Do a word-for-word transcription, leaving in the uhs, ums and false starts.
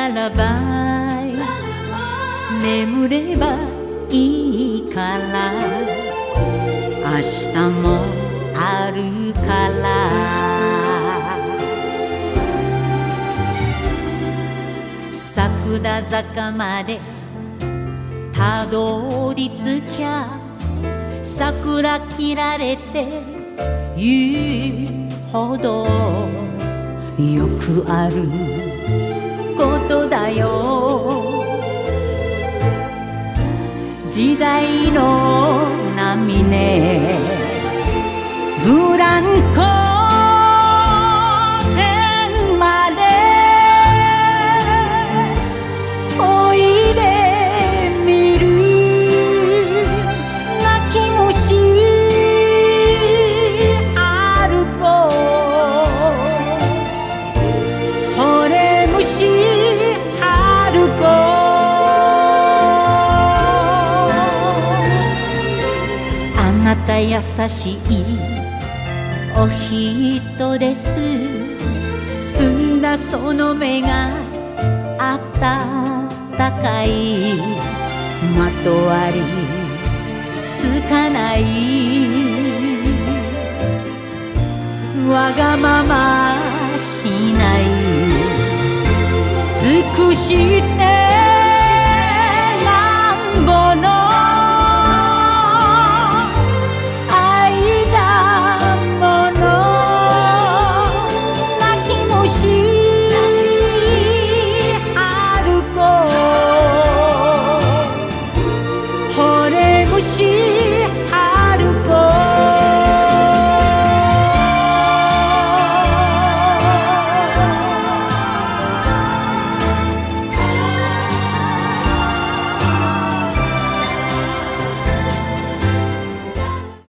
ララバイ眠ればいいから明日もあるから桜坂までたどり着きゃ桜切られて言うほどよくあることだよ時代の波ねブランコ天までおいでみる泣き虫歩こう惚れ虫歩こうあなた優しいお人です澄んだその目があったかいまとわりつかないわがまましない尽くして